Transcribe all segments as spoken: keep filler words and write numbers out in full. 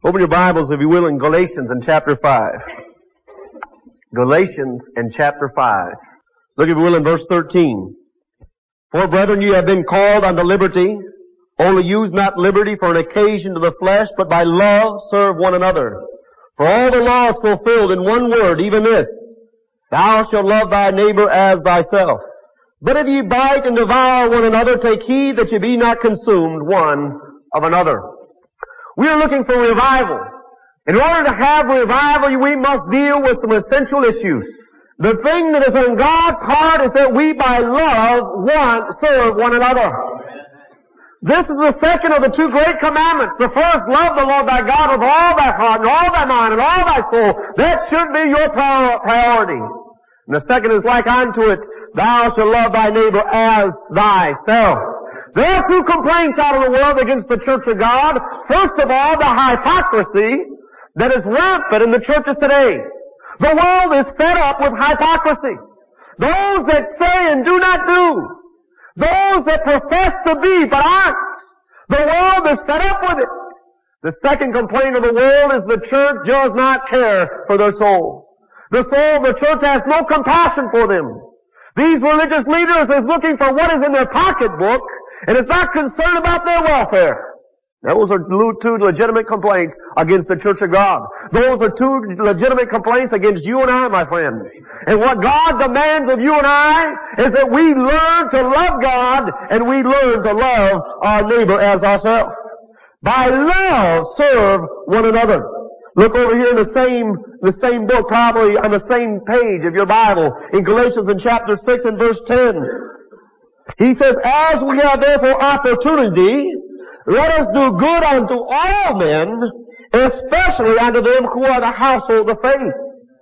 Open your Bibles, if you will, in Galatians in chapter five. Galatians in chapter five. Look, if you will, in verse thirteen. For, brethren, you have been called unto liberty. Only use not liberty for an occasion to the flesh, but by love serve one another. For all the law is fulfilled in one word, even this: Thou shalt love thy neighbor as thyself. But if ye bite and devour one another, take heed that ye be not consumed one of another. We are looking for revival. In order to have revival, we must deal with some essential issues. The thing that is in God's heart is that we by love one, serve one another. This is the second of the two great commandments. The first, love the Lord thy God with all thy heart and all thy mind and all thy soul. That should be your priority. And the second is like unto it, thou shalt love thy neighbor as thyself. There are two complaints out of the world against the church of God. First of all, the hypocrisy that is rampant in the churches today. The world is fed up with hypocrisy. Those that say and do not do. Those that profess to be but aren't. The world is fed up with it. The second complaint of the world is the church does not care for their soul. The soul of the church has no compassion for them. These religious leaders is looking for what is in their pocketbook and is not concerned about their welfare. Those are two legitimate complaints against the church of God. Those are two legitimate complaints against you and I, my friend. And what God demands of you and I is that we learn to love God and we learn to love our neighbor as ourselves. By love, serve one another. Look over here in the same, the same book, probably on the same page of your Bible, in Galatians in chapter six and verse ten. He says, As we have therefore opportunity, let us do good unto all men, especially unto them who are the household of faith.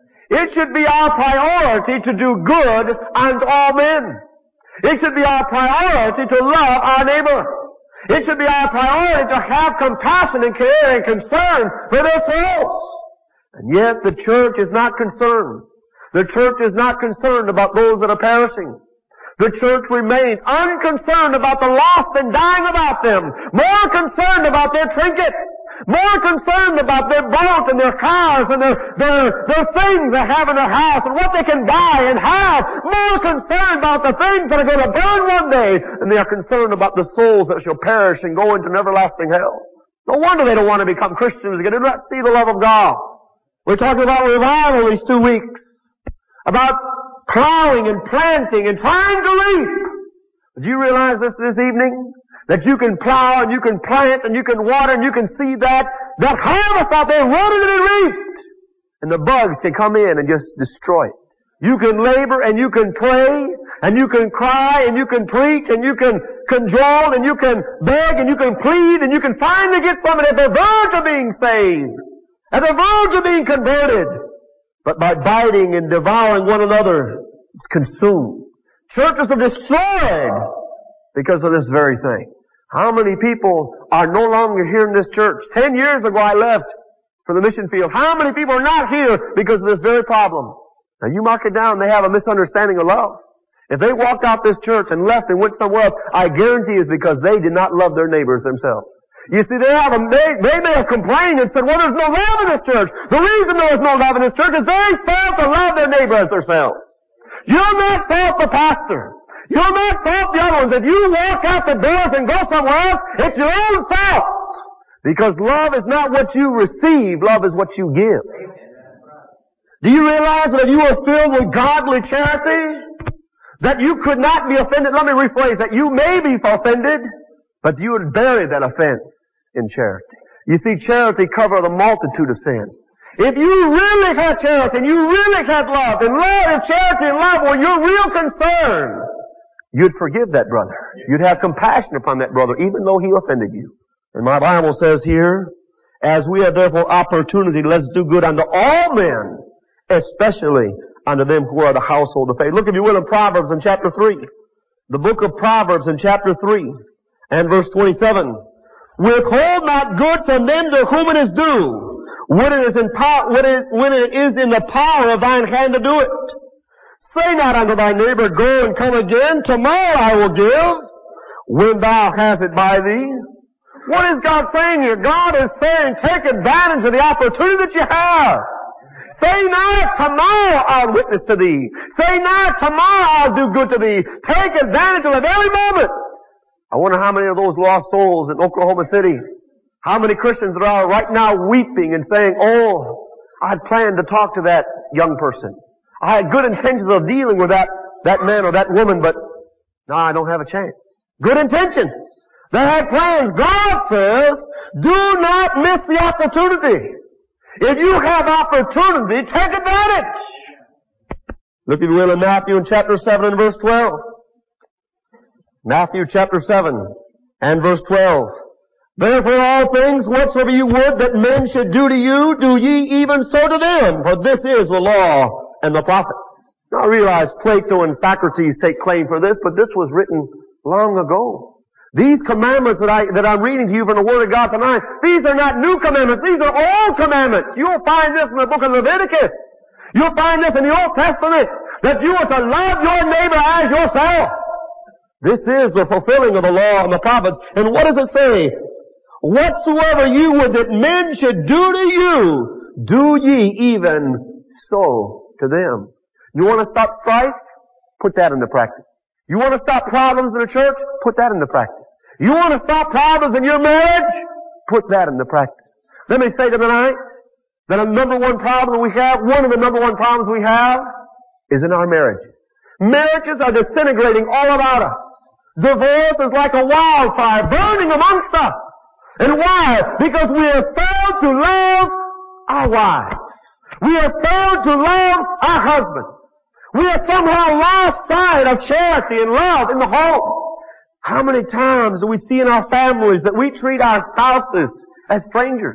It should be our priority to do good unto all men. It should be our priority to love our neighbor. It should be our priority to have compassion and care and concern for their souls. And yet the church is not concerned. The church is not concerned about those that are perishing. The church remains unconcerned about the lost and dying about them. More concerned about their trinkets. More concerned about their boat and their cars and their, their, their things they have in their house and what they can buy and have. More concerned about the things that are going to burn one day than they are concerned about the souls that shall perish and go into an everlasting hell. No wonder they don't want to become Christians. They do not see the love of God. We're talking about revival these two weeks. About plowing and planting and trying to reap. Did you realize this this evening? That you can plow and you can plant and you can water and you can see that, that harvest out there ready to be reaped. And the bugs can come in and just destroy it. You can labor and you can pray and you can cry and you can preach and you can cajole and you can beg and you can plead and you can finally get someone at the verge of being saved. At the verge of being converted. But by biting and devouring one another, it's consumed. Churches are destroyed because of this very thing. How many people are no longer here in this church? Ten years ago I left for the mission field. How many people are not here because of this very problem? Now you mark it down, they have a misunderstanding of love. If they walked out this church and left and went somewhere else, I guarantee it's because they did not love their neighbors themselves. You see, they have a, they, they may have complained and said, well, there's no love in this church. The reason there is no love in this church is they fail to love their neighbor as themselves. You'll not fault the pastor. You'll not fault the other ones. If you walk out the doors and go somewhere else, it's your own fault. Because love is not what you receive, love is what you give. Do you realize that if you are filled with godly charity, that you could not be offended? Let me rephrase that. You may be offended, but you would bury that offense in charity. You see, charity covers a multitude of sins. If you really had charity and you really had love, and love and charity and love were your real concern, you'd forgive that brother. You'd have compassion upon that brother, even though he offended you. And my Bible says here, as we have therefore opportunity, let's do good unto all men, especially unto them who are the household of faith. Look, if you will, in Proverbs in chapter three. The book of Proverbs in chapter three. And verse twenty-seven, withhold not good from them to whom it is due, when it is in power, when it is, when it is in the power of thine hand to do it. Say not unto thy neighbor, go and come again, tomorrow I will give, when thou hast it by thee. What is God saying here? God is saying, take advantage of the opportunity that you have. Say not, tomorrow I'll witness to thee. Say not, tomorrow I'll do good to thee. Take advantage of it every moment. I wonder how many of those lost souls in Oklahoma City, how many Christians there are right now weeping and saying, oh, I had planned to talk to that young person. I had good intentions of dealing with that, that man or that woman, but now I don't have a chance. Good intentions. They had plans. God says, do not miss the opportunity. If you have opportunity, take advantage. Look, if you will, in Matthew in chapter seven and verse twelve. Matthew chapter seven and verse twelve. Therefore all things whatsoever you would that men should do to you, do ye even so to them, for this is the law and the prophets. Now I realize Plato and Socrates take claim for this, but this was written long ago. These commandments that I, that I'm reading to you from the Word of God tonight, these are not new commandments, these are old commandments. You'll find this in the book of Leviticus. You'll find this in the Old Testament, that you are to love your neighbor as yourself. This is the fulfilling of the law and the prophets. And what does it say? Whatsoever you would that men should do to you, do ye even so to them. You want to stop strife? Put that into practice. You want to stop problems in the church? Put that into practice. You want to stop problems in your marriage? Put that into practice. Let me say tonight that the number one problem we have, one of the number one problems we have, is in our marriages. Marriages are disintegrating all about us. Divorce is like a wildfire burning amongst us. And why? Because we have failed to love our wives. We have failed to love our husbands. We have somehow lost sight of charity and love in the home. How many times do we see in our families that we treat our spouses as strangers?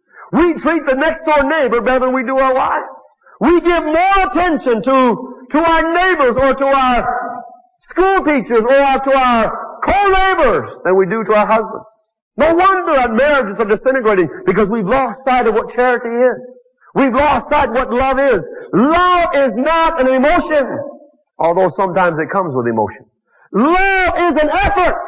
We treat the next door neighbor better than we do our wives. We give more attention to, to our neighbors or to our school teachers or to our co-laborers than we do to our husbands. No wonder our marriages are disintegrating, because we've lost sight of what charity is. We've lost sight of what love is. Love is not an emotion, although sometimes it comes with emotion. Love is an effort.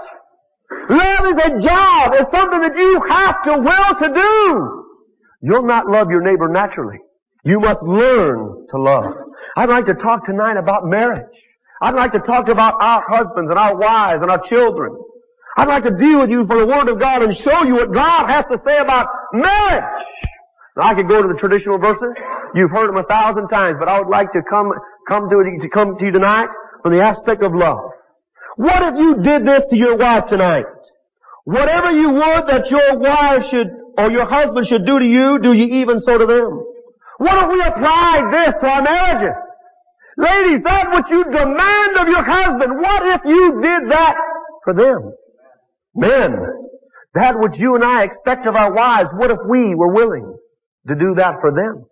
Love is a job. It's something that you have to will to do. You'll not love your neighbor naturally. You must learn to love. I'd like to talk tonight about marriage. I'd like to talk about our husbands and our wives and our children. I'd like to deal with you for the Word of God and show you what God has to say about marriage. Now, I could go to the traditional verses. You've heard them a thousand times, but I would like to come, come to it, to come to you tonight from the aspect of love. What if you did this to your wife tonight? Whatever you would that your wife should, or your husband should do to you, do ye even so to them. What if we applied this to our marriages? Ladies, that's what you demand of your husband. What if you did that for them? Men, that which you and I expect of our wives, what if we were willing to do that for them?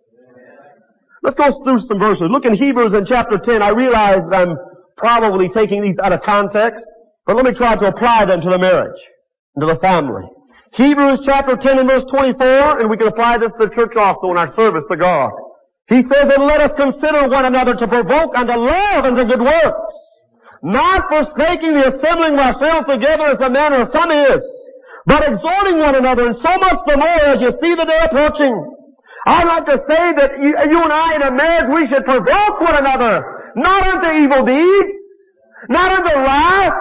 Let's go through some verses. Look in Hebrews in chapter ten. I realize that I'm probably taking these out of context, but let me try to apply them to the marriage, to the family. Hebrews chapter ten and verse twenty-four, and we can apply this to the church also in our service to God. He says, and let us consider one another to provoke unto love and to good works, not forsaking the assembling of ourselves together as the manner of some is, but exhorting one another, and so much the more as you see the day approaching. I'd like to say that you, you and I in a marriage, we should provoke one another, not unto evil deeds, not unto wrath,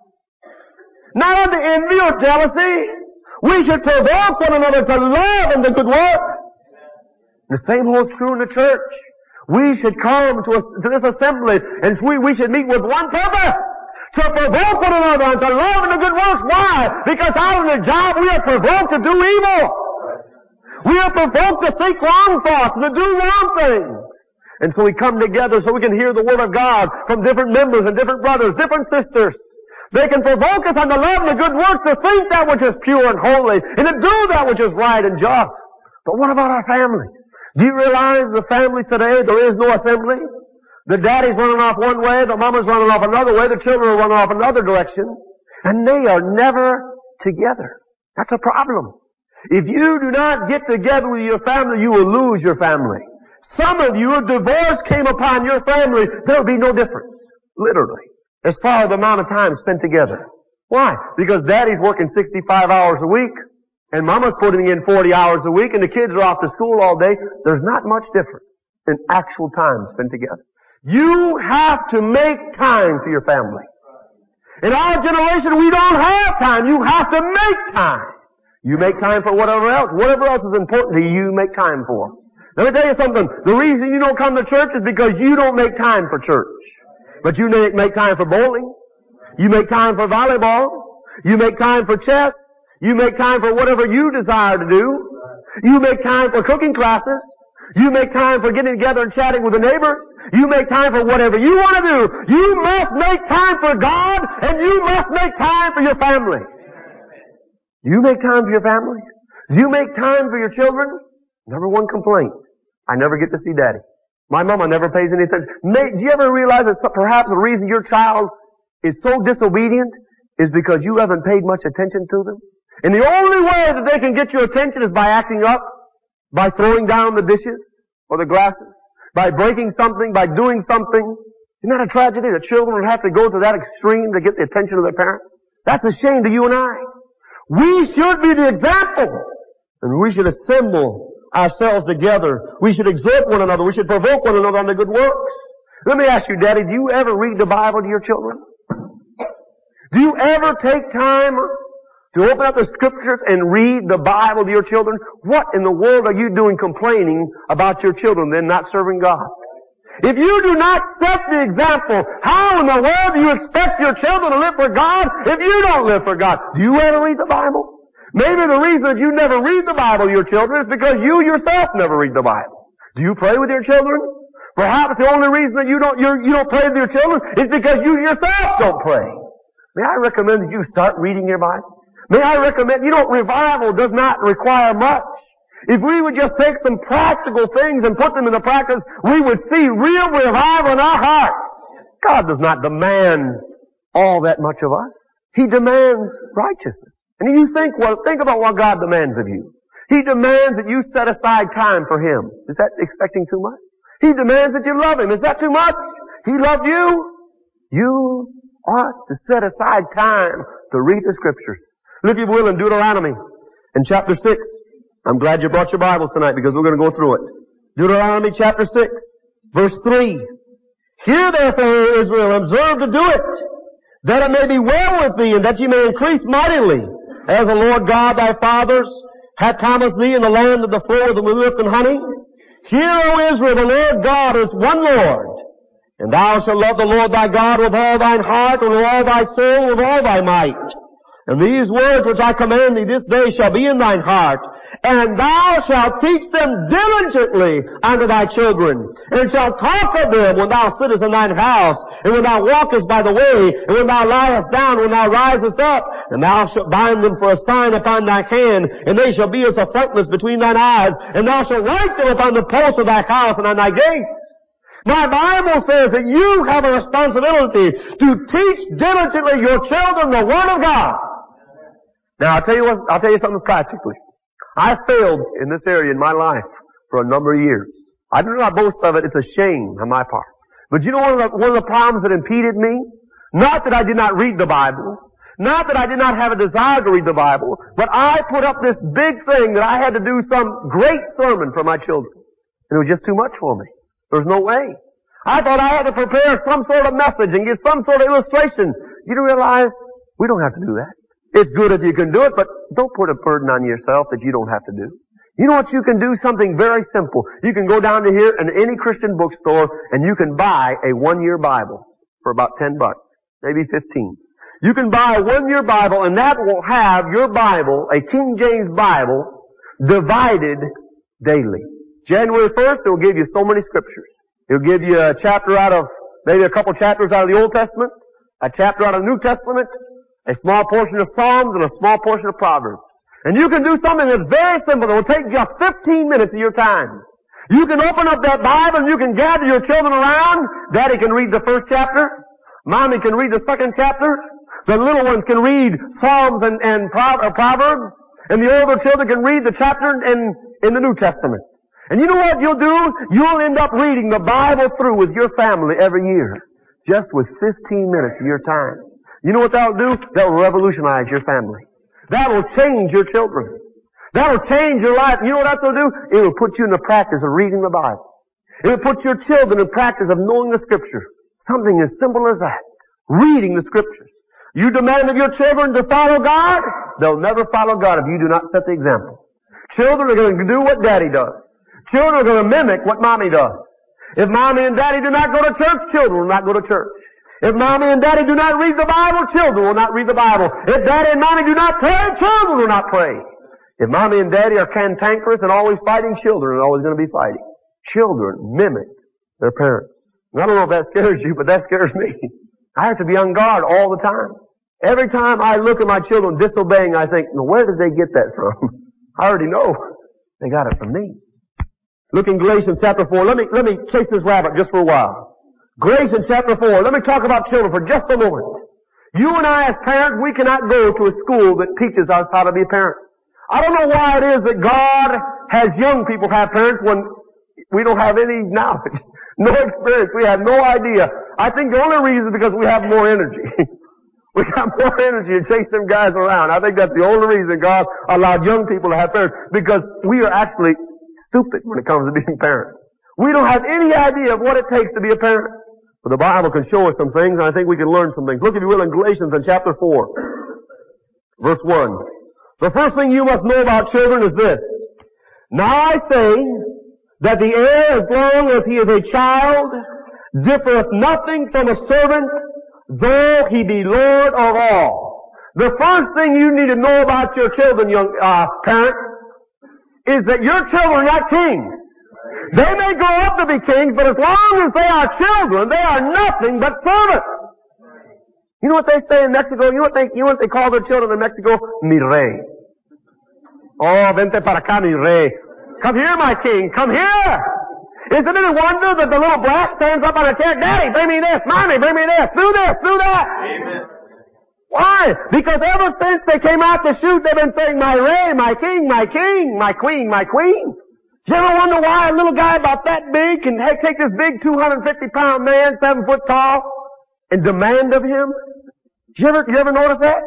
not unto envy or jealousy. We should provoke one another to love and to good works. The same holds true in the church. We should come to, a, to this assembly, and we, we should meet with one purpose: to provoke one another and to love and to good works. Why? Because out of the job we are provoked to do evil. We are provoked to think wrong thoughts and to do wrong things. And so we come together so we can hear the Word of God from different members and different brothers, different sisters. They can provoke us unto love and to good works, to think that which is pure and holy, and to do that which is right and just. But what about our families? Do you realize the families today, there is no assembly? The daddy's running off one way, the mama's running off another way, the children are running off another direction, and they are never together. That's a problem. If you do not get together with your family, you will lose your family. Some of you, if divorce came upon your family, there would be no difference. Literally. As far as the amount of time spent together. Why? Because daddy's working sixty-five hours a week, and mama's putting in forty hours a week, and the kids are off to school all day. There's not much difference in actual time spent together. You have to make time for your family. In our generation, we don't have time. You have to make time. You make time for whatever else. Whatever else is important to you, you make time for. Let me tell you something. The reason you don't come to church is because you don't make time for church. But you make time for bowling. You make time for volleyball. You make time for chess. You make time for whatever you desire to do. You make time for cooking classes. You make time for getting together and chatting with the neighbors. You make time for whatever you want to do. You must make time for God, and you must make time for your family. Do you make time for your family? Do you make time for your children? Number one complaint. I never get to see daddy. My mama never pays any attention. May, do you ever realize that perhaps the reason your child is so disobedient is because you haven't paid much attention to them? And the only way that they can get your attention is by acting up. By throwing down the dishes or the glasses, by breaking something, by doing something. Isn't that a tragedy that children would have to go to that extreme to get the attention of their parents? That's a shame to you and I. We should be the example, and we should assemble ourselves together. We should exhort one another. We should provoke one another unto good works. Let me ask you, Daddy, do you ever read the Bible to your children? Do you ever take time to open up the Scriptures and read the Bible to your children? What in the world are you doing complaining about your children then not serving God? If you do not set the example, how in the world do you expect your children to live for God if you don't live for God? Do you ever read the Bible? Maybe the reason that you never read the Bible to your children is because you yourself never read the Bible. Do you pray with your children? Perhaps the only reason that you don't, you're, you don't pray with your children is because you yourself don't pray. May I recommend that you start reading your Bible? May I recommend, you know, revival does not require much. If we would just take some practical things and put them into practice, we would see real revival in our hearts. God does not demand all that much of us. He demands righteousness. And you think, well, think about what God demands of you. He demands that you set aside time for Him. Is that expecting too much? He demands that you love Him. Is that too much? He loved you. You ought to set aside time to read the Scriptures. Look, if you will, in Deuteronomy, in chapter six. I'm glad you brought your Bibles tonight because we're going to go through it. Deuteronomy chapter six, verse three. Hear therefore, O Israel, observe to do it, that it may be well with thee, and that ye may increase mightily, as the Lord God thy fathers hath promised thee in the land of the flow of the milk and honey. Hear, O Israel, the Lord God is one Lord, and thou shalt love the Lord thy God with all thine heart, and with all thy soul, and with all thy might. And these words which I command thee this day shall be in thine heart, and thou shalt teach them diligently unto thy children, and shalt talk of them when thou sittest in thine house, and when thou walkest by the way, and when thou liest down, when thou risest up, and thou shalt bind them for a sign upon thy hand, and they shall be as a frontlet between thine eyes, and thou shalt write them upon the posts of thy house and on thy gates. My Bible says that you have a responsibility to teach diligently your children the Word of God. Now, I'll tell you what, I'll tell you something practically. I failed in this area in my life for a number of years. I do not boast of it. It's a shame on my part. But you know one of the, one of the problems that impeded me? Not that I did not read the Bible. Not that I did not have a desire to read the Bible. But I put up this big thing that I had to do some great sermon for my children. And it was just too much for me. There was no way. I thought I had to prepare some sort of message and give some sort of illustration. You do realize we don't have to do that. It's good if you can do it, but don't put a burden on yourself that you don't have to do. You know what you can do? Something very simple. You can go down to here in any Christian bookstore and you can buy a one-year Bible for about ten bucks, maybe fifteen. You can buy a one-year Bible and that will have your Bible, a King James Bible, divided daily. January first, it will give you so many scriptures. It'll give you a chapter out of, maybe a couple chapters out of the Old Testament, a chapter out of the New Testament, a small portion of Psalms, and a small portion of Proverbs. And you can do something that's very simple. It will take just fifteen minutes of your time. You can open up that Bible and you can gather your children around. Daddy can read the first chapter. Mommy can read the second chapter. The little ones can read Psalms and, and Proverbs. And the older children can read the chapter in, in the New Testament. And you know what you'll do? You'll end up reading the Bible through with your family every year. Just with fifteen minutes of your time. You know what that'll do? That'll revolutionize your family. That'll change your children. That'll change your life. You know what that's going to do? It will put you in the practice of reading the Bible. It will put your children in practice of knowing the Scriptures. Something as simple as that. Reading the Scriptures. You demand of your children to follow God, they'll never follow God if you do not set the example. Children are going to do what daddy does. Children are going to mimic what mommy does. If mommy and daddy do not go to church, children will not go to church. If mommy and daddy do not read the Bible, children will not read the Bible. If daddy and mommy do not pray, children will not pray. If mommy and daddy are cantankerous and always fighting, children are always going to be fighting. Children mimic their parents. And I don't know if that scares you, but that scares me. I have to be on guard all the time. Every time I look at my children disobeying, I think, no, where did they get that from? I already know. They got it from me. Look in Galatians chapter four. Let me, let me chase this rabbit just for a while. Galatians chapter four. Let me talk about children for just a moment. You and I as parents, we cannot go to a school that teaches us how to be parents. I don't know why it is that God has young people have parents when we don't have any knowledge, no experience. We have no idea. I think the only reason is because we have more energy. We got more energy to chase them guys around. I think that's the only reason God allowed young people to have parents, because we are actually stupid when it comes to being parents. We don't have any idea of what it takes to be a parent. But the Bible can show us some things, and I think we can learn some things. Look, if you will, in Galatians in chapter four, verse one. The first thing you must know about children is this. Now I say that the heir, as long as he is a child, differeth nothing from a servant, though he be Lord of all. The first thing you need to know about your children, young uh, parents, is that your children are not kings. They may grow up to be kings, but as long as they are children, they are nothing but servants. You know what they say in Mexico? You know what they, you know what they call their children in Mexico? Mi rey. Oh, vente para acá, mi rey. Come here, my king. Come here. Isn't it a wonder that the little brat stands up on a chair? Daddy, bring me this. Mommy, bring me this. Do this. Do that. Amen. Why? Because ever since they came out to shoot, they've been saying, my rey, my king, my king, my queen, my queen. You ever wonder why a little guy about that big can take this big two hundred fifty pound man, seven foot tall, and demand of him? Did you ever, you ever notice that?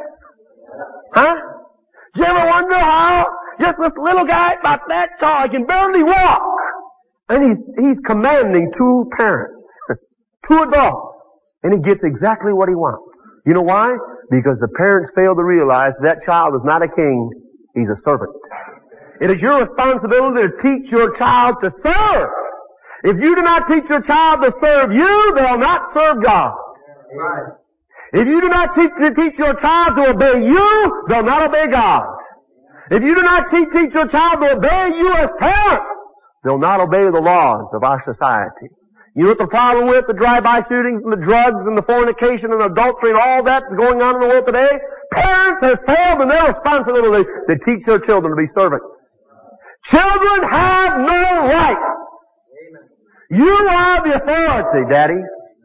Huh? Did you ever wonder how just this little guy about that tall, he can barely walk, and he's, he's commanding two parents, two adults, and he gets exactly what he wants. You know why? Because the parents fail to realize that child is not a king, he's a servant. It is your responsibility to teach your child to serve. If you do not teach your child to serve you, they'll not serve God. Right. If you do not teach, to teach your child to obey you, they'll not obey God. If you do not teach, teach your child to obey you as parents, they'll not obey the laws of our society. You know what the problem with the drive-by shootings and the drugs and the fornication and adultery and all that that's going on in the world today? Parents have failed in their responsibility to teach their children to be servants. Children have no rights. You are the authority, Daddy.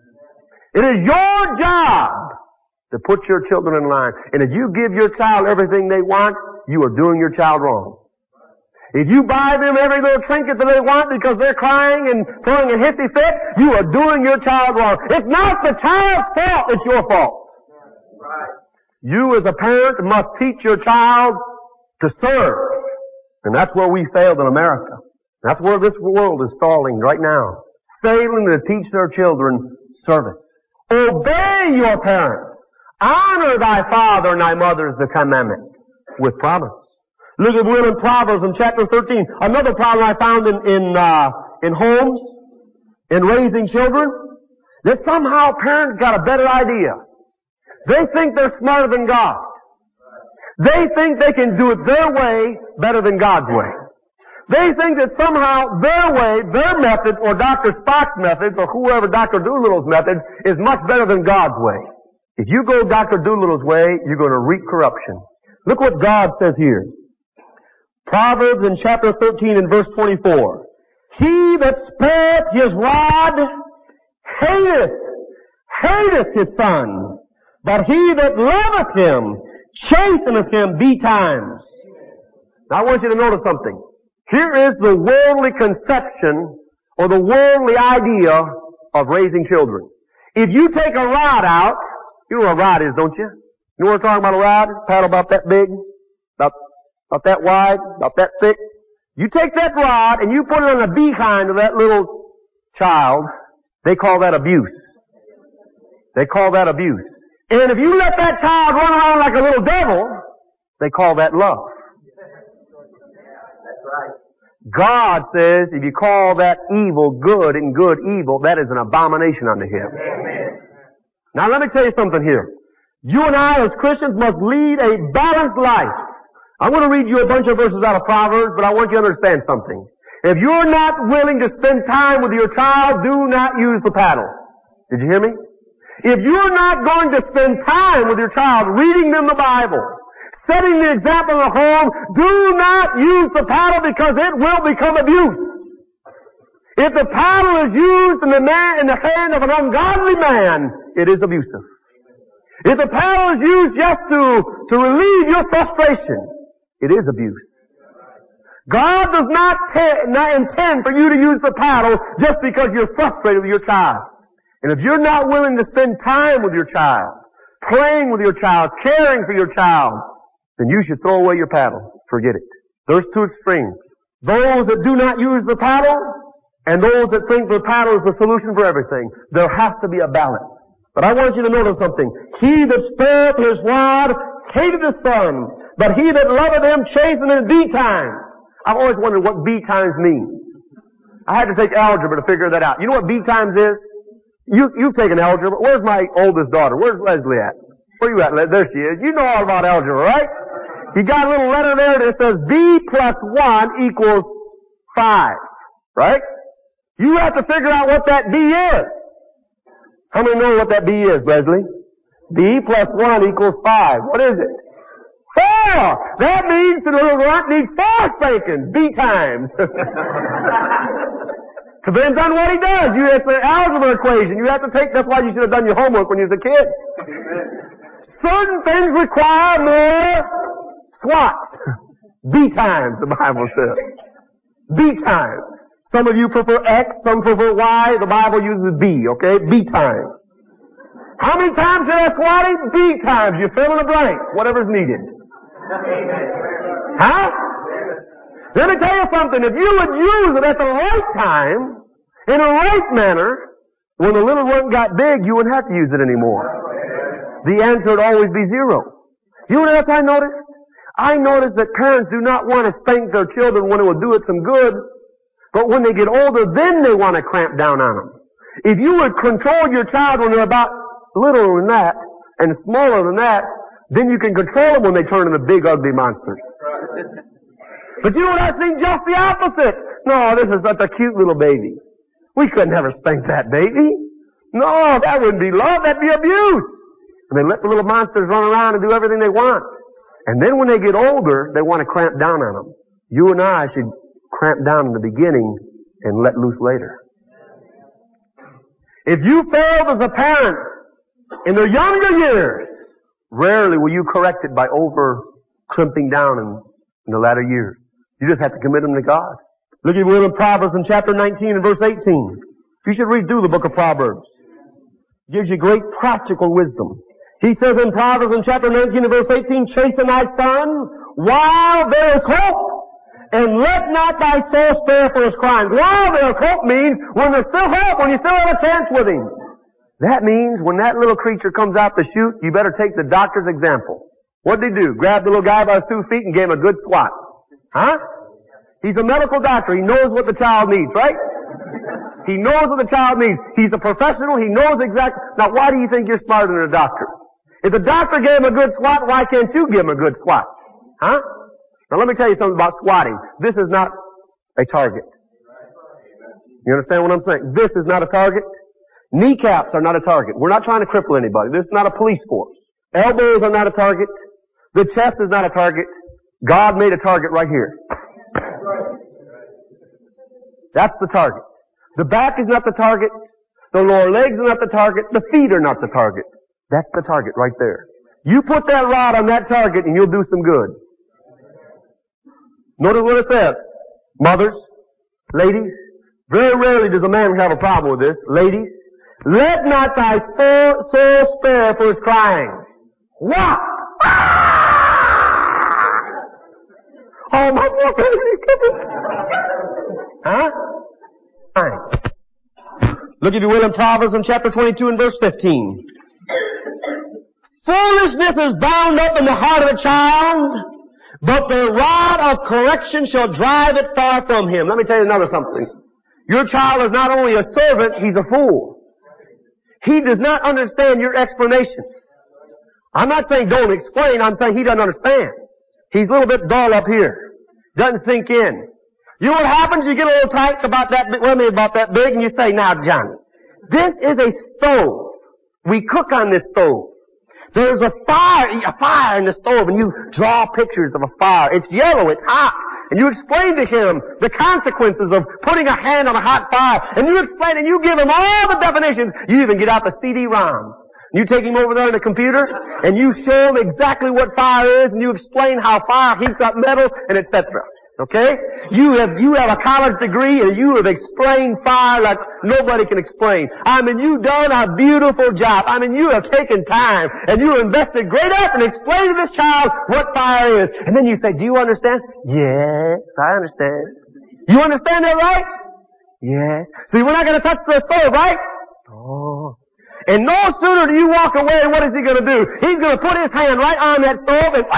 It is your job to put your children in line. And if you give your child everything they want, you are doing your child wrong. If you buy them every little trinket that they want because they're crying and throwing a hissy fit, you are doing your child wrong. It's not the child's fault, it's your fault. Right. You as a parent must teach your child to serve. And that's where we failed in America. That's where this world is falling right now. Failing to teach their children service. Obey your parents. Honor thy father and thy mother is the commandment with promise. Look at will in Proverbs in chapter thirteen. Another problem I found in, in, uh, in homes, in raising children, that somehow parents got a better idea. They think they're smarter than God. They think they can do it their way better than God's way. They think that somehow their way, their methods, or Doctor Spock's methods, or whoever Doctor Doolittle's methods, is much better than God's way. If you go Doctor Doolittle's way, you're going to reap corruption. Look what God says here. Proverbs in chapter thirteen and verse twenty-four. He that spareth his rod hateth, hateth his son, but he that loveth him chasteneth him betimes. Now I want you to notice something. Here is the worldly conception or the worldly idea of raising children. If you take a rod out You know what a rod is, don't you? You know what I'm talking about, a rod? Paddle about that big, about, about that wide, about that thick. You take that rod and you put it on the behind of that little child. They call that abuse. They call that abuse. And if you let that child run around like a little devil, they call that love. God says if you call that evil good and good evil, that is an abomination unto Him. Now let me tell you something here. You and I as Christians must lead a balanced life. I'm going to read you a bunch of verses out of Proverbs, but I want you to understand something. If you're not willing to spend time with your child, do not use the paddle. Did you hear me? If you're not going to spend time with your child, reading them the Bible, setting the example in the home, do not use the paddle because it will become abuse. If the paddle is used in the man, in the hand of an ungodly man, it is abusive. If the paddle is used just to, to relieve your frustration, it is abuse. God does not, te- not intend for you to use the paddle just because you're frustrated with your child. And if you're not willing to spend time with your child, playing with your child, caring for your child, then you should throw away your paddle. Forget it. There's two extremes. Those that do not use the paddle and those that think the paddle is the solution for everything. There has to be a balance. But I want you to notice something. He that spareth his rod hated his son, but he that loveth him chasteneth in B times. I've always wondered what B times means. I had to take algebra to figure that out. You know what B times is? You, you've taken algebra. Where's my oldest daughter? Where's Leslie at? Where you at, Les? There she is. You know all about algebra, right? You got a little letter there that says B plus one equals five, right? You have to figure out what that B is. How many know what that B is, Leslie? B plus one equals five. What is it? Four! That means the little runt needs four spankings. B times. Depends on what he does. You, it's an algebra equation. You have to take, that's why you should have done your homework when you was a kid. Certain things require more swats. B times, the Bible says. B times. Some of you prefer X, some prefer Y. The Bible uses B, okay? B times. How many times should I swat it? B times. You fill in the blank. Whatever's needed. Huh? Let me tell you something. If you would use it at the right time, in a right manner, when the little one got big, you wouldn't have to use it anymore. The answer would always be zero. You know what else I noticed? I noticed that parents do not want to spank their children when it will do it some good, but when they get older, then they want to cramp down on them. If you would control your child when they're about littler than that, and smaller than that, then you can control them when they turn into big, ugly monsters. But you know what I think? Just the opposite. No, this is such a cute little baby. We could never spank that baby. No, that wouldn't be love, that'd be abuse. And they let the little monsters run around and do everything they want. And then when they get older, they want to cramp down on them. You and I should cramp down in the beginning and let loose later. If you failed as a parent in their younger years, rarely will you correct it by over crimping down in, in the latter years. You just have to commit them to God. Look at will in Proverbs in chapter nineteen and verse eighteen. You should read through the book of Proverbs. It gives you great practical wisdom. He says in Proverbs in chapter nineteen and verse eighteen, chasten thy son while there is hope, and let not thy soul spare for his crime. While there is hope means when there's still hope, when you still have a chance with him. That means when that little creature comes out to shoot, you better take the doctor's example. What did he do? Grab the little guy by his two feet and gave him a good swat. Huh? He's a medical doctor. He knows what the child needs, right? He knows what the child needs. He's a professional. He knows exactly. Now, why do you think you're smarter than a doctor? If the doctor gave him a good swat, why can't you give him a good swat? Huh? Now, let me tell you something about swatting. This is not a target. You understand what I'm saying? This is not a target. Kneecaps are not a target. We're not trying to cripple anybody. This is not a police force. Elbows are not a target. The chest is not a target. God made a target right here. That's the target. The back is not the target. The lower legs are not the target. The feet are not the target. That's the target right there. You put that rod on that target and you'll do some good. Notice what it says. Mothers, ladies, very rarely does a man have a problem with this. Ladies, Let not thy soul spare for his crying. What? Ah! Oh, my poor baby. Huh? Fine. Look, if you will, in Proverbs in chapter twenty-two and verse fifteen. Foolishness is bound up in the heart of a child, but the rod of correction shall drive it far from him. Let me tell you another something. Your child is not only a servant, he's a fool. He does not understand your explanations. I'm not saying don't explain, I'm saying he doesn't understand. He's a little bit dull up here. Doesn't sink in. You know what happens? You get a little tight about that big, well, maybe about that big, and you say, now, Johnny, this is a stove. We cook on this stove. There's a fire, a fire in the stove, and you draw pictures of a fire. It's yellow, it's hot. And you explain to him the consequences of putting a hand on a hot fire. And you explain, and you give him all the definitions. You even get out the C D ROM. You take him over there on the computer, and you show him exactly what fire is, and you explain how fire heats up metal, and et cetera. Okay? You have, you have a college degree and you have explained fire like nobody can explain. I mean, you've done a beautiful job. I mean, you have taken time and you have invested great effort in explaining to this child what fire is. And then you say, do you understand? Yes, I understand. You understand that, right? Yes. So we're not going to touch the stove, right? Oh. And no sooner do you walk away, what is he going to do? He's going to put his hand right on that stove and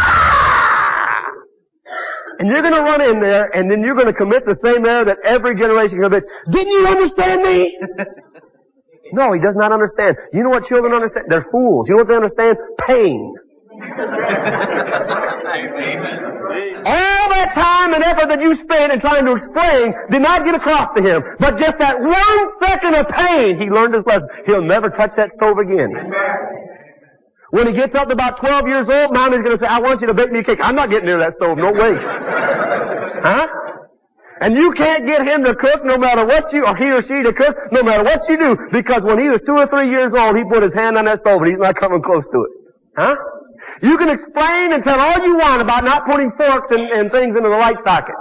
And you're going to run in there, and then you're going to commit the same error that every generation commits. Didn't you understand me? No, he does not understand. You know what children understand? They're fools. You know what they understand? Pain. All that time and effort that you spent in trying to explain did not get across to him. But just that one second of pain, he learned his lesson. He'll never touch that stove again. When he gets up to about twelve years old, Mommy's going to say, I want you to bake me a cake. I'm not getting near that stove. No way. Huh? And you can't get him to cook no matter what you, or he or she to cook no matter what you do. Because when he was two or three years old, he put his hand on that stove and he's not coming close to it. Huh? You can explain and tell all you want about not putting forks and, and things into the light socket.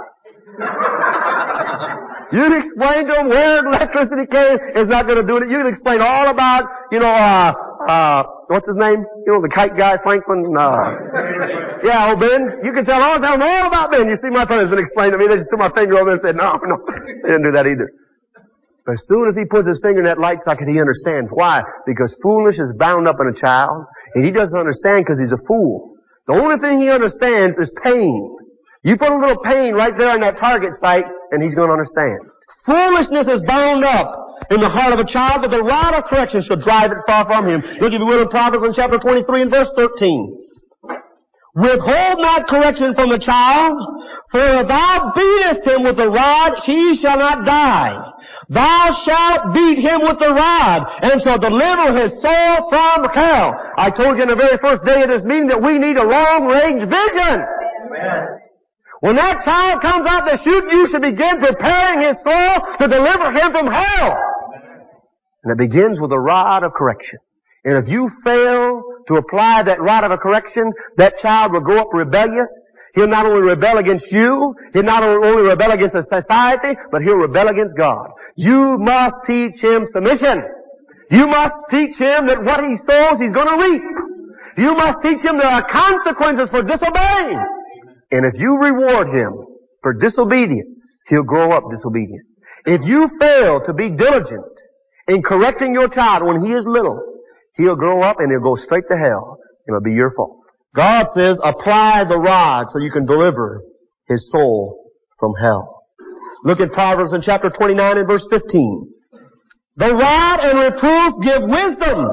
You can explain to him where electricity came. It's not going to do it. You can explain all about, you know, uh, uh, what's his name? You know, the kite guy, Franklin, uh, yeah, old Ben. You can tell all, tell them all about Ben. You see, my friends didn't explain to me. They just threw my finger over there and said, no, no. They didn't do that either. But as soon as he puts his finger in that light socket, he understands. Why? Because foolish is bound up in a child, and he doesn't understand because he's a fool. The only thing he understands is pain. You put a little pain right there on that target site, and he's going to understand. Foolishness is bound up in the heart of a child, but the rod of correction shall drive it far from him. Look, if you will, in Proverbs in chapter twenty-three and verse thirteen. Withhold not correction from the child, for if thou beatest him with the rod, he shall not die. Thou shalt beat him with the rod, and shall deliver his soul from hell. I told you in the very first day of this meeting that we need a long-range vision. Amen. When that child comes out the chute, you should begin preparing his soul to deliver him from hell. And it begins with a rod of correction. And if you fail to apply that rod of a correction, that child will grow up rebellious. He'll not only rebel against you, he'll not only rebel against a society, but he'll rebel against God. You must teach him submission. You must teach him that what he sows, he's going to reap. You must teach him there are consequences for disobeying. And if you reward him for disobedience, he'll grow up disobedient. If you fail to be diligent in correcting your child when he is little, he'll grow up and he'll go straight to hell. It'll be your fault. God says, apply the rod so you can deliver his soul from hell. Look at Proverbs in chapter twenty-nine and verse fifteen. The rod and reproof give wisdom,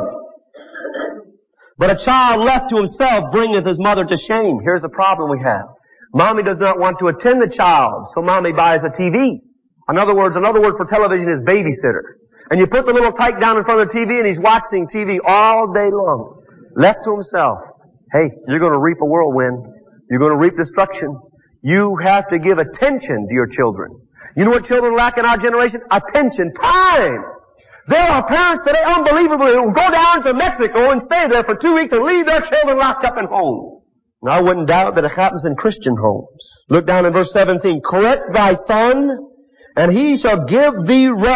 but a child left to himself bringeth his mother to shame. Here's the problem we have. Mommy does not want to attend the child, so mommy buys a T V. In other words, another word for television is babysitter. And you put the little tyke down in front of the T V and he's watching T V all day long. Left to himself. Hey, you're going to reap a whirlwind. You're going to reap destruction. You have to give attention to your children. You know what children lack in our generation? Attention. Time. There are parents today, unbelievably, who go down to Mexico and stay there for two weeks and leave their children locked up in homes. And I wouldn't doubt that it happens in Christian homes. Look down in verse seventeen. Correct thy son, and he shall give thee rest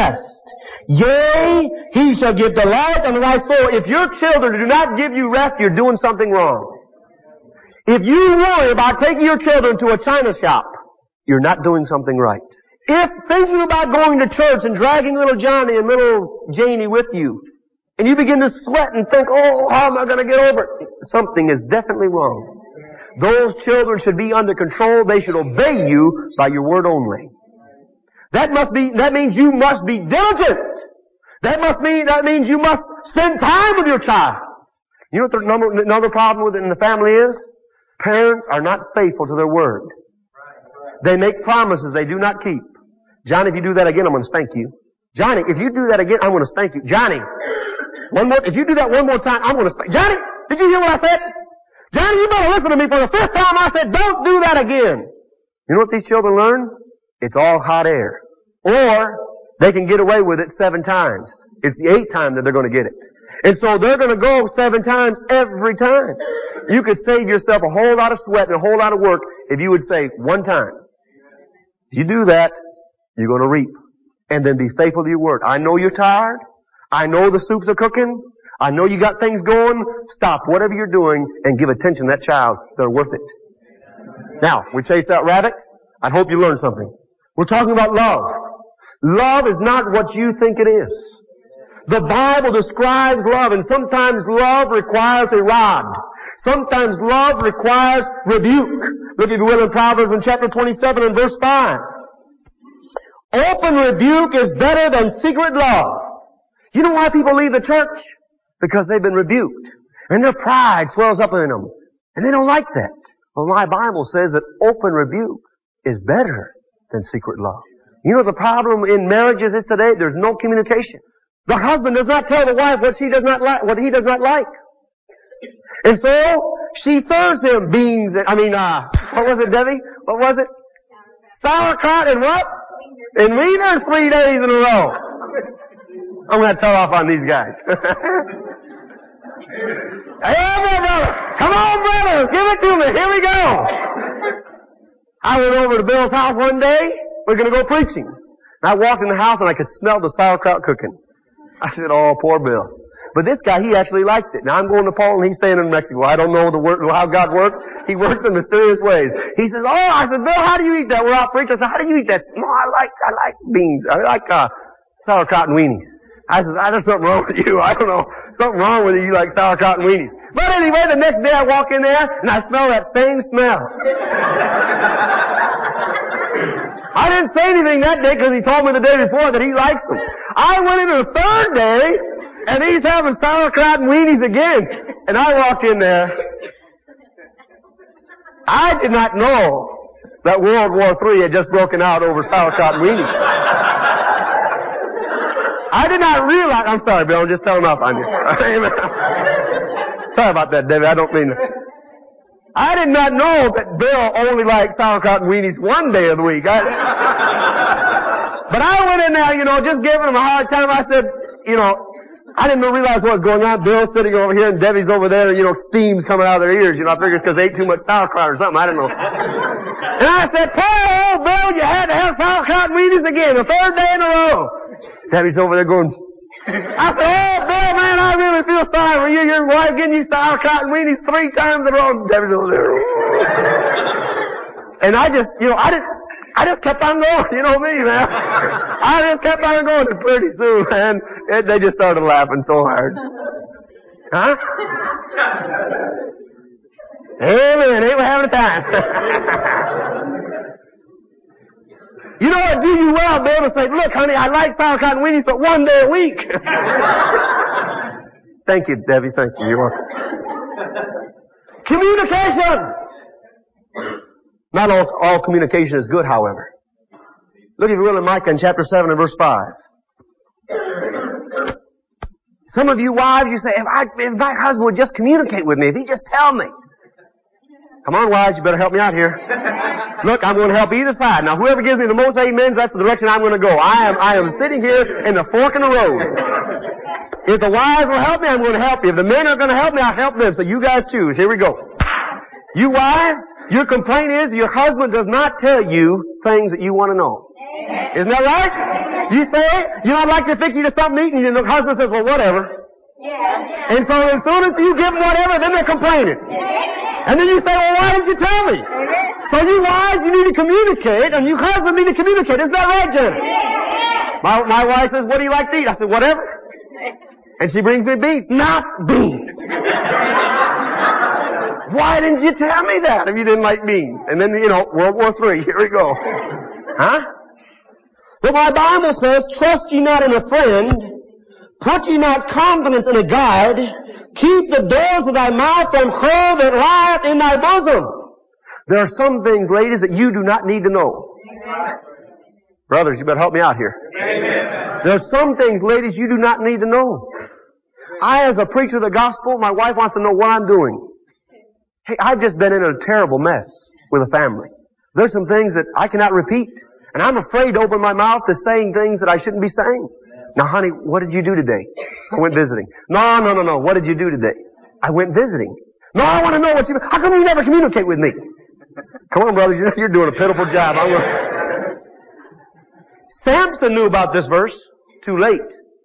Yea, he shall give delight unto thy soul. If your children do not give you rest, you're doing something wrong. If you worry about taking your children to a china shop, you're not doing something right. If thinking about going to church and dragging little Johnny and little Janie with you, and you begin to sweat and think, oh, how am I going to get over it? Something is definitely wrong. Those children should be under control. They should obey you by your word only. That must be, that means you must be diligent. That must mean, that means you must spend time with your child. You know what the number, another problem with it in the family is? Parents are not faithful to their word. They make promises they do not keep. Johnny, if you do that again, I'm going to spank you. Johnny, if you do that again, I'm going to spank you. Johnny, one more, if you do that one more time, I'm going to spank. Johnny, did you hear what I said? Johnny, you better listen to me for the fifth time. I said, don't do that again. You know what these children learn? It's all hot air. Or they can get away with it seven times. It's the eighth time that they're going to get it. And so they're going to go seven times every time. You could save yourself a whole lot of sweat and a whole lot of work if you would say one time. If you do that, you're going to reap. And then be faithful to your word. I know you're tired. I know the soups are cooking. I know you got things going. Stop whatever you're doing and give attention to that child. They're worth it. Now, we chase that rabbit. I hope you learned something. We're talking about love. Love is not what you think it is. The Bible describes love, and sometimes love requires a rod. Sometimes love requires rebuke. Look, if you will, in Proverbs in chapter twenty-seven and verse five. Open rebuke is better than secret love. You know why people leave the church? Because they've been rebuked. And their pride swells up in them. And they don't like that. Well, my Bible says that open rebuke is better than secret love. You know the problem in marriages is today? There's no communication. The husband does not tell the wife what she does not like, what he does not like. And so, she serves him beans and, I mean, uh, what was it, Debbie? What was it? Sauerkraut and what? And wieners three days in a row. I'm going to tell off on these guys. Hey, brother! Come on, brothers! Give it to me! Here we go! I went over to Bill's house one day. We're going to go preaching. And I walked in the house and I could smell the sauerkraut cooking. I said, oh, poor Bill. But this guy, he actually likes it. Now I'm going to Paul and he's staying in Mexico. I don't know the word, how God works. He works in mysterious ways. He says, oh, I said, Bill, how do you eat that? We're out preaching. I said, how do you eat that? No, I like, I like beans. I like, uh, sauerkraut and weenies. I said, ah, there's something wrong with you. I don't know. Something wrong with you. You like sauerkraut and weenies. But anyway, the next day I walk in there and I smell that same smell. I didn't say anything that day because he told me the day before that he likes them. I went into the third day and he's having sauerkraut and weenies again. And I walked in there. I did not know that World War Three had just broken out over sauerkraut and weenies. I did not realize, I'm sorry, Bill, I'm just telling off on you. Sorry about that, David, I don't mean to. I did not know that Bill only liked sauerkraut and weenies one day of the week. I, but I went in there, you know, just giving him a hard time. I said, you know, I didn't realize what was going on. Bill's sitting over here and Debbie's over there, you know, steam's coming out of their ears. You know, I figured it's because they ate too much sauerkraut or something. I don't know. And I said, poor old Bill, you had to have sauerkraut and weenies again, the third day in a row. Debbie's over there going, I said, oh, Bill, man, I really feel sorry for you. Your wife getting you sauerkraut and weenies three times in a row. And Debbie's over there. And I just, you know, I didn't, I just kept on going. You know me, man. I just kept on going. And pretty soon, man, it, they just started laughing so hard. Huh? Amen. Ain't we having a time? You know what? Do you well, Bill, to say, look, honey, I like sauerkraut and weenies, but one day a week. Thank you, Debbie. Thank you. You're welcome. Communication. Not all, all communication is good, however. Look, if you will, in Micah in chapter seven and verse five. Some of you wives, you say, if, I, if my husband would just communicate with me, if he'd just tell me. Come on, wives, you better help me out here. Look, I'm going to help either side. Now, whoever gives me the most amens, that's the direction I'm going to go. I am, I am sitting here in the fork in the road. If the wives will help me, I'm going to help you. If the men are going to help me, I'll help them. So you guys choose. Here we go. You wives, your complaint is your husband does not tell you things that you want to know. Isn't that right? You say, you know, I'd like to fix you to something to eat, and your husband says, well, whatever. Yeah. And so as soon as you give them whatever, then they're complaining. And then you say, well, why didn't you tell me? So you wives, you need to communicate, and you husbands need to communicate. Isn't that right, Janice? My, my wife says, what do you like to eat? I said, whatever. And she brings me beans. Not beans. Why didn't you tell me that if you didn't like beans? And then, you know, World War Three. Here we go. Huh? But my Bible says, trust ye not in a friend, put ye not confidence in a guide, keep the doors of thy mouth from her that lieth in thy bosom. There are some things, ladies, that you do not need to know. Brothers, you better help me out here. Amen. There are some things, ladies, you do not need to know. I, as a preacher of the gospel, my wife wants to know what I'm doing. Hey, I've just been in a terrible mess with a family. There's some things that I cannot repeat. And I'm afraid to open my mouth to saying things that I shouldn't be saying. Now, honey, what did you do today? I went visiting. No, no, no, no. What did you do today? I went visiting. No, I want to know what you... How come you never communicate with me? Come on, brothers. You're, you're doing a pitiful job. I'm gonna... Samson knew about this verse too late.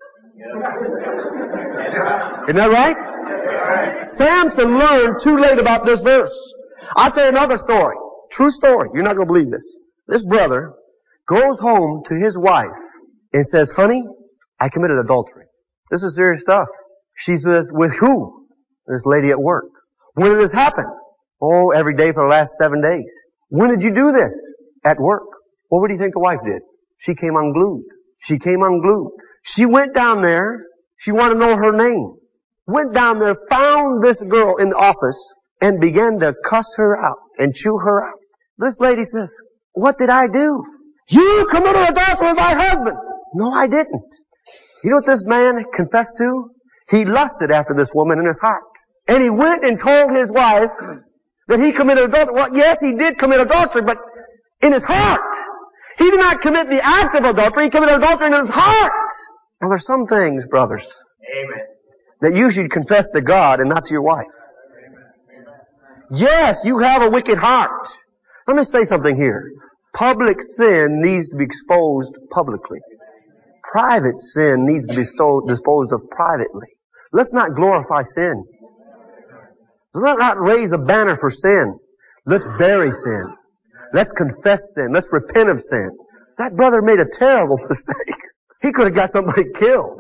Isn't that right? Samson learned too late about this verse. I'll tell you another story. True story. You're not going to believe this. This brother goes home to his wife and says, honey, I committed adultery. This is serious stuff. She says, with who? This lady at work. When did this happen? Oh, every day for the last seven days. When did you do this? At work. Well, what do you think the wife did? She came unglued. She came unglued. She went down there. She wanted to know her name. Went down there, found this girl in the office, and began to cuss her out and chew her out. This lady says, what did I do? You committed adultery with my husband. No, I didn't. You know what this man confessed to? He lusted after this woman in his heart. And he went and told his wife that he committed adultery. Well, yes, he did commit adultery, but in his heart. He did not commit the act of adultery. He committed adultery in his heart. Now, there's some things, brothers, Amen, that you should confess to God and not to your wife. Amen. Yes, you have a wicked heart. Let me say something here. Public sin needs to be exposed publicly. Private sin needs to be disposed of privately. Let's not glorify sin. Let's not raise a banner for sin. Let's bury sin. Let's confess sin. Let's repent of sin. That brother made a terrible mistake. He could have got somebody killed.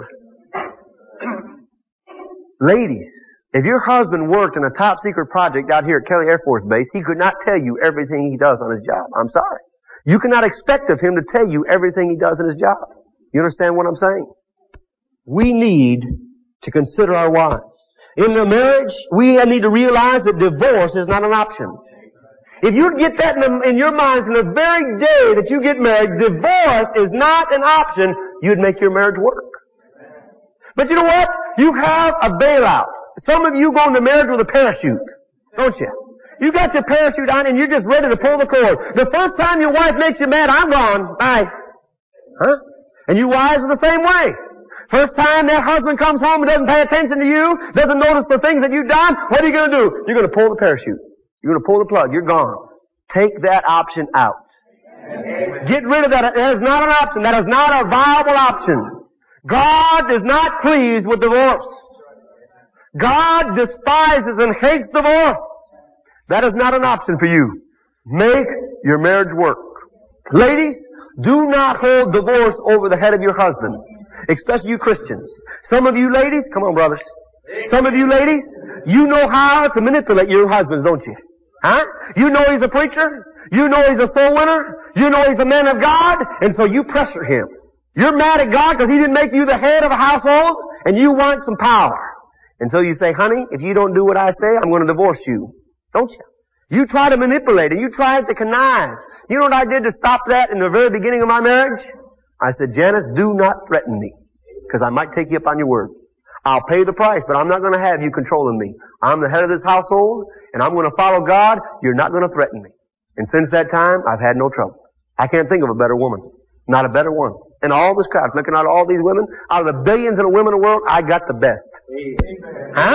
Ladies, if your husband worked in a top secret project out here at Kelly Air Force Base, he could not tell you everything he does on his job. I'm sorry. You cannot expect of him to tell you everything he does in his job. You understand what I'm saying? We need to consider our wives. In the marriage, we need to realize that divorce is not an option. If you get that in, the, in your mind from the very day that you get married, divorce is not an option, you'd make your marriage work. But you know what? You have a bailout. Some of you go into marriage with a parachute, don't you? You got your parachute on and you're just ready to pull the cord. The first time your wife makes you mad, I'm gone. Bye. Huh? And you wives are the same way. First time that husband comes home and doesn't pay attention to you, doesn't notice the things that you've done, what are you going to do? You're going to pull the parachute. You're going to pull the plug. You're gone. Take that option out. Amen. Get rid of that. That is not an option. That is not a viable option. God is not pleased with divorce. God despises and hates divorce. That is not an option for you. Make your marriage work. Ladies, do not hold divorce over the head of your husband, especially you Christians. Some of you ladies, come on brothers. Some of you ladies, you know how to manipulate your husbands, don't you? Huh? You know he's a preacher. You know he's a soul winner. You know he's a man of God. And so you pressure him. You're mad at God because he didn't make you the head of a household and you want some power. And so you say, honey, if you don't do what I say, I'm going to divorce you. Don't you? You try to manipulate and you try to connive. You know what I did to stop that in the very beginning of my marriage? I said, Janice, do not threaten me because I might take you up on your word. I'll pay the price, but I'm not going to have you controlling me. I'm the head of this household, and I'm going to follow God. You're not going to threaten me. And since that time, I've had no trouble. I can't think of a better woman. Not a better one. And all this crowd, looking at all these women, out of the billions of women in the world, I got the best. Amen. Huh?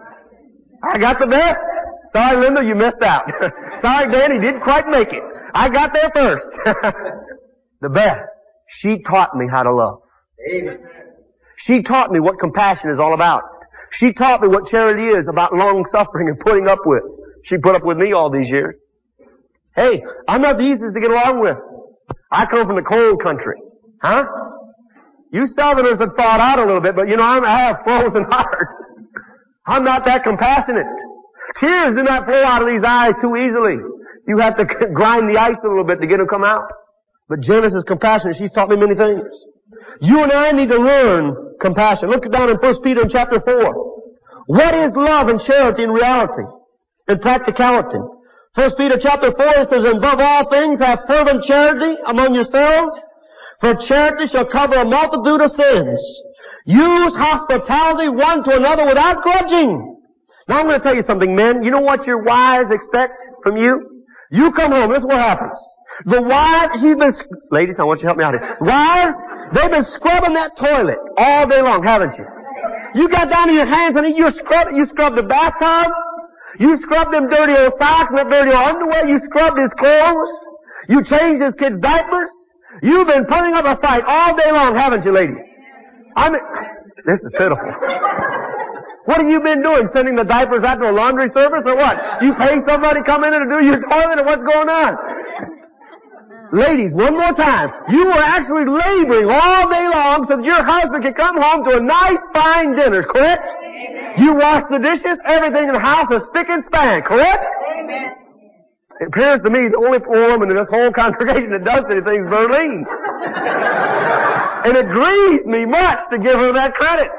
I got the best. Sorry, Linda, you missed out. Sorry, Dan, he didn't quite make it. I got there first. the best. She taught me how to love. Amen. She taught me what compassion is all about. She taught me what charity is about long suffering and putting up with. She put up with me all these years. Hey, I'm not the easiest to get along with. I come from the cold country. Huh? You Southerners have thawed out a little bit, but you know, I'm, I have frozen heart. I'm not that compassionate. Tears do not flow out of these eyes too easily. You have to grind the ice a little bit to get them to come out. But Janice is compassionate. She's taught me many things. You and I need to learn compassion. Look down in First Peter chapter four. What is love and charity in reality? In practicality? First Peter chapter four, it says, above all things have fervent charity among yourselves, for charity shall cover a multitude of sins. Use hospitality one to another without grudging. Now I'm going to tell you something, men. You know what your wives expect from you? You come home, this is what happens. The wives, she's been, ladies, I want you to help me out here. Wives, they've been scrubbing that toilet all day long, haven't you? You got down to your hands and you scrub, you scrubbed the bathtub. You scrubbed them dirty old socks and that dirty old underwear. You scrubbed his clothes. You changed his kids' diapers. You've been putting up a fight all day long, haven't you, ladies? I mean, this is pitiful. What have you been doing? Sending the diapers out to a laundry service or what? You pay somebody to come in and do your toilet or what's going on? Ladies, one more time. You are actually laboring all day long so that your husband can come home to a nice, fine dinner, correct? Amen. You wash the dishes, everything in the house is spick and span, correct? Amen. It appears to me the only woman in this whole congregation that does anything is Verlene. And it grieves me much to give her that credit.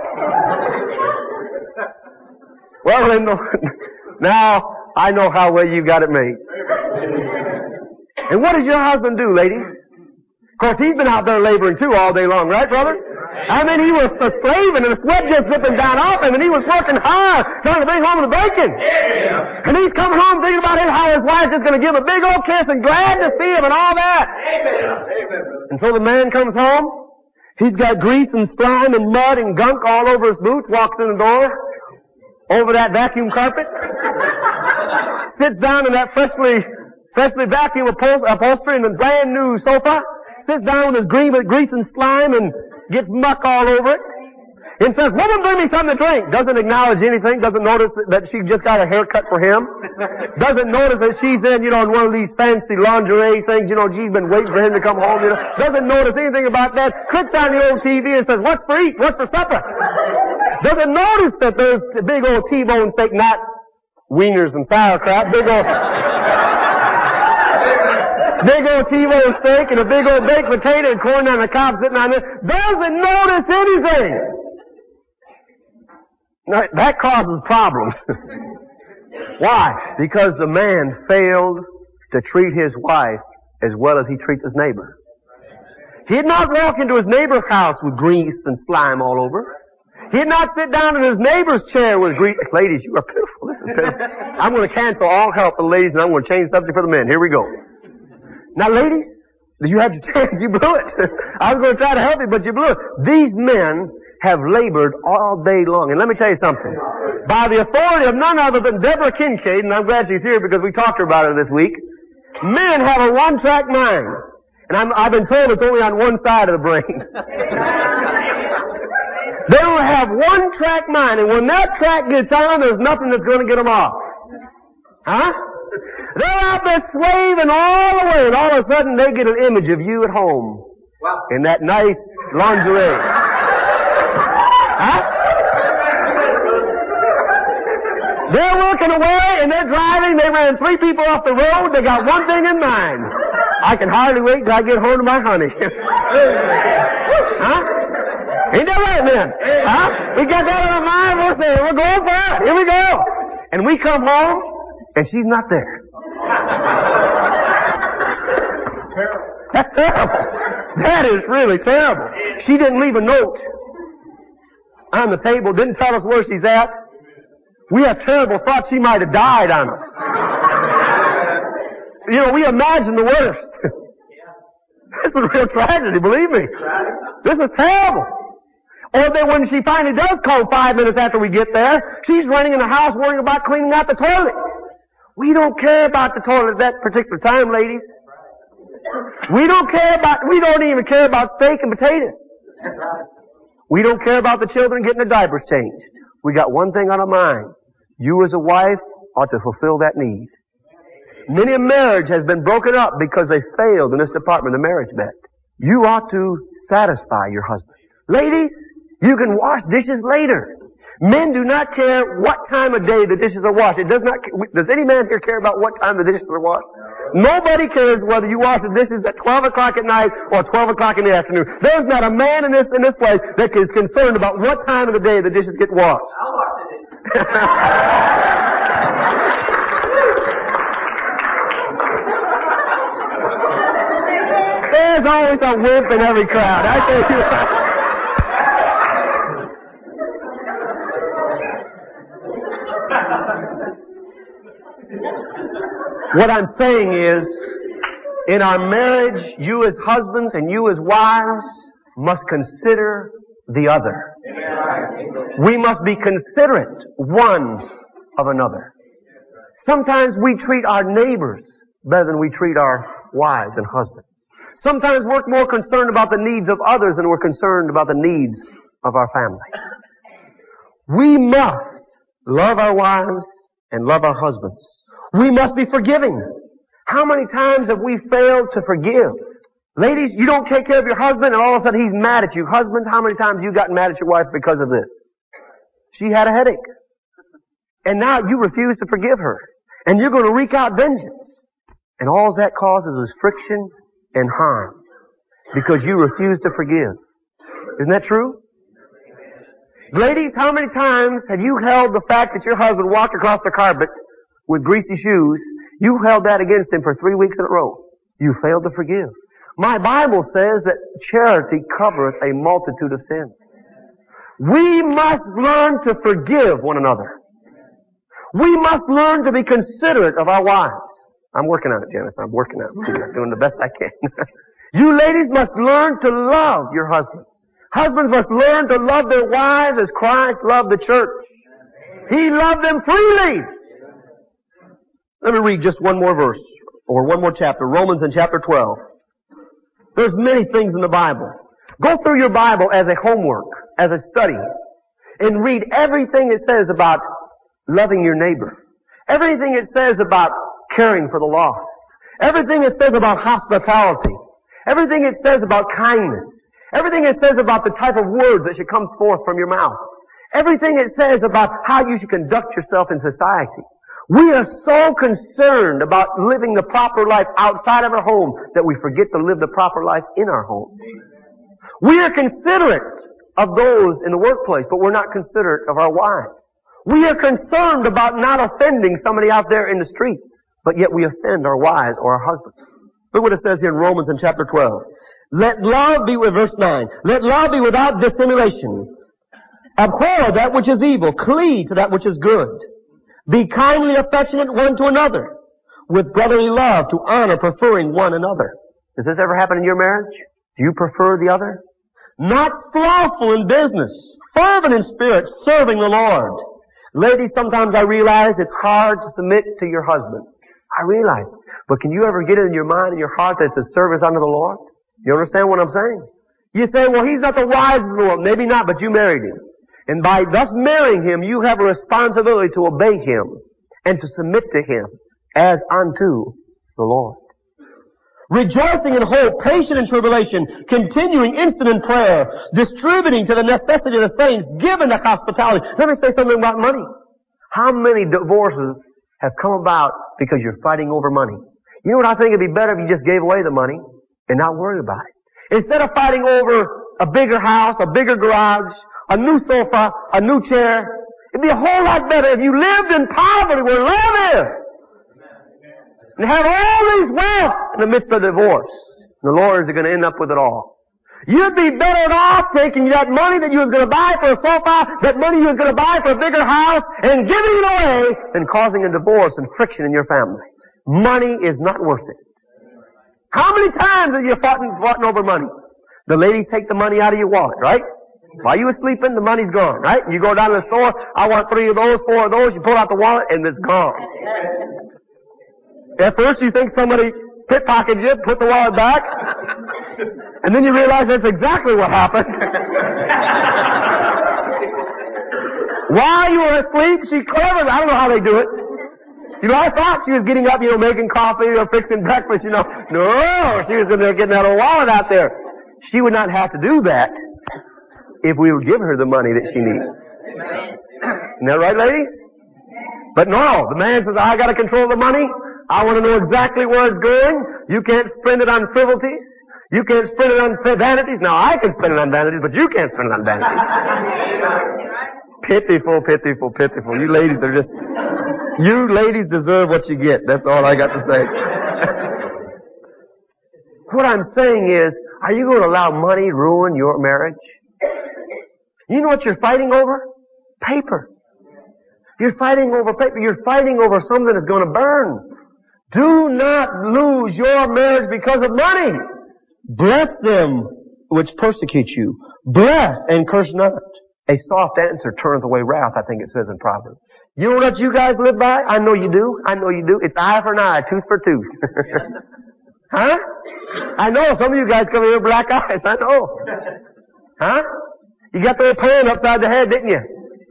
Well, then, now I know how well you got it made. And what does your husband do, ladies? Of course, he's been out there laboring too all day long, right, brothers? I mean, he was slaving and the sweat just dripping down off him and he was working hard trying to bring home the bacon. And he's coming home thinking about how his wife's just going to give him a big old kiss and glad to see him and all that. And so the man comes home. He's got grease and slime and mud and gunk all over his boots, walks in the door, over that vacuum carpet, sits down in that freshly freshly vacuum upholstery and the brand new sofa, sits down with his grease and slime and gets muck all over it, and says, woman, bring me something to drink. Doesn't acknowledge anything, doesn't notice that she just got a haircut for him, doesn't notice that she's in, you know, in one of these fancy lingerie things, you know, she's been waiting for him to come home, you know, doesn't notice anything about that, clicks on the old T V and says, what's for eat? What's for supper? Doesn't notice that there's a big old T-bone steak, not wieners and sauerkraut, big old big old T-bone steak and a big old baked potato and corn on the cob sitting on there. Doesn't notice anything. Now, that causes problems. Why? Because the man failed to treat his wife as well as he treats his neighbor. He'd not walk into his neighbor's house with grease and slime all over. He'd not sit down in his neighbor's chair with grease. Ladies, you are pitiful. This is pitiful. I'm going to cancel all help for the ladies and I'm going to change the subject for the men. Here we go. Now, ladies, you had your chance. You blew it. I was going to try to help you, but you blew it. These men have labored all day long. And let me tell you something. By the authority of none other than Deborah Kincaid, and I'm glad she's here because we talked to her about her this week, men have a one-track mind. And I'm, I've been told it's only on one side of the brain. They don't have one-track mind, and when that track gets on, there's nothing that's going to get them off. Huh? They're out there slaving all the way, and all of a sudden they get an image of you at home in that nice lingerie. Huh? They're working away, and they're driving. They ran three people off the road. They got one thing in mind. I can hardly wait till I get home to my honey. Huh? Ain't that right, men? Huh? We got that in our mind. We're saying, we're going for it. Here we go. And we come home, and she's not there. That's terrible. That is really terrible. She didn't leave a note on the table, didn't tell us where she's at. We have terrible thoughts she might have died on us. You know, we imagine the worst. This is a real tragedy, believe me. This is terrible. Or that when she finally does call five minutes after we get there, she's running in the house worrying about cleaning out the toilet. We don't care about the toilet at that particular time, ladies. We don't care about, we don't even care about steak and potatoes. We don't care about the children getting their diapers changed. We got one thing on our mind. You as a wife ought to fulfill that need. Many a marriage has been broken up because they failed in this department, the marriage bed. You ought to satisfy your husband. Ladies, you can wash dishes later. Men do not care what time of day the dishes are washed. It does not, does any man here care about what time the dishes are washed? Nobody cares whether you wash the dishes at twelve o'clock at night or twelve o'clock in the afternoon. There's not a man in this, in this place that is concerned about what time of the day the dishes get washed. I'll wash the dishes. There's always a wimp in every crowd. I tell you. What I'm saying is, in our marriage, you as husbands and you as wives must consider the other. We must be considerate one of another. Sometimes we treat our neighbors better than we treat our wives and husbands. Sometimes we're more concerned about the needs of others than we're concerned about the needs of our family. We must love our wives and love our husbands. We must be forgiving. How many times have we failed to forgive? Ladies, you don't take care of your husband and all of a sudden he's mad at you. Husbands, how many times have you gotten mad at your wife because of this? She had a headache. And now you refuse to forgive her. And you're going to wreak out vengeance. And all that causes is friction and harm. Because you refuse to forgive. Isn't that true? Ladies, how many times have you held the fact that your husband walked across the carpet with greasy shoes? You held that against him for three weeks in a row. You failed to forgive. My Bible says that charity covereth a multitude of sins. We must learn to forgive one another. We must learn to be considerate of our wives. I'm working on it, Janice. I'm working on it. I'm doing the best I can. You ladies must learn to love your husbands. Husbands must learn to love their wives as Christ loved the church. He loved them freely. Let me read just one more verse, or one more chapter. Romans in chapter twelve. There's many things in the Bible. Go through your Bible as a homework, as a study, and read everything it says about loving your neighbor. Everything it says about caring for the lost. Everything it says about hospitality. Everything it says about kindness. Everything it says about the type of words that should come forth from your mouth. Everything it says about how you should conduct yourself in society. We are so concerned about living the proper life outside of our home that we forget to live the proper life in our home. We are considerate of those in the workplace, but we're not considerate of our wives. We are concerned about not offending somebody out there in the streets, but yet we offend our wives or our husbands. Look what it says here in Romans in chapter twelve. Let love be with, verse nine, let love be without dissimulation. Abhor that which is evil, cleave to that which is good. Be kindly affectionate one to another, with brotherly love, to honor, preferring one another. Does this ever happen in your marriage? Do you prefer the other? Not slothful in business, fervent in spirit, serving the Lord. Ladies, sometimes I realize it's hard to submit to your husband. I realize it. But can you ever get it in your mind and your heart that it's a service unto the Lord? You understand what I'm saying? You say, well, he's not the wisest in the world. Maybe not, but you married him. And by thus marrying him, you have a responsibility to obey him and to submit to him as unto the Lord. Rejoicing in hope, patient in tribulation, continuing instant in prayer, distributing to the necessity of the saints, giving to hospitality. Let me say something about money. How many divorces have come about because you're fighting over money? You know what I think it'd be better if you just gave away the money and not worry about it. Instead of fighting over a bigger house, a bigger garage, a new sofa, a new chair, it'd be a whole lot better if you lived in poverty where love is. And have all these wealth in the midst of divorce. And the lawyers are going to end up with it all. You'd be better off taking that money that you was going to buy for a sofa, that money you was going to buy for a bigger house, and giving it away than causing a divorce and friction in your family. Money is not worth it. How many times have you fought, fought over money? The ladies take the money out of your wallet, right? While you were sleeping, the money's gone, right? You go down to the store, I want three of those, four of those, you pull out the wallet, and it's gone. At first you think somebody pickpocket you, put the wallet back, and then you realize that's exactly what happened. While you were asleep, she clever. I don't know how they do it. You know, I thought she was getting up, you know, making coffee or fixing breakfast, you know. No, she was in there getting that old wallet out there. She would not have to do that if we would give her the money that she needs. Isn't that right, ladies? But no, the man says, I gotta control the money. I want to know exactly where it's going. You can't spend it on frivolities. You can't spend it on vanities. Now, I can spend it on vanities, but you can't spend it on vanities. Pitiful, pitiful, pitiful. You ladies are just, you ladies deserve what you get. That's all I got to say. What I'm saying is, are you going to allow money ruin your marriage? You know what you're fighting over? Paper. You're fighting over paper. You're fighting over something that's going to burn. Do not lose your marriage because of money. Bless them which persecute you. Bless and curse not. A soft answer turneth away wrath, I think it says in Proverbs. You know what you guys live by? I know you do. I know you do. It's eye for an eye, tooth for tooth. Huh? I know. Some of you guys come here with black eyes. I know. Huh? You got the pan upside the head, didn't you?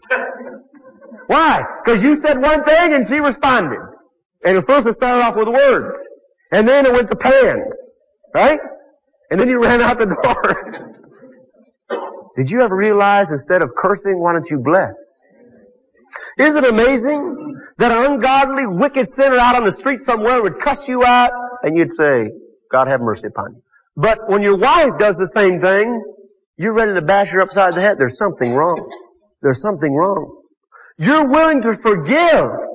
Why? Because you said one thing and she responded. And at first it started off with words. And then it went to pans. Right? And then you ran out the door. Did you ever realize instead of cursing, why don't you bless? Isn't it amazing that an ungodly, wicked sinner out on the street somewhere would cuss you out and you'd say, God have mercy upon you. But when your wife does the same thing, you're ready to bash her upside the head. There's something wrong. There's something wrong. You're willing to forgive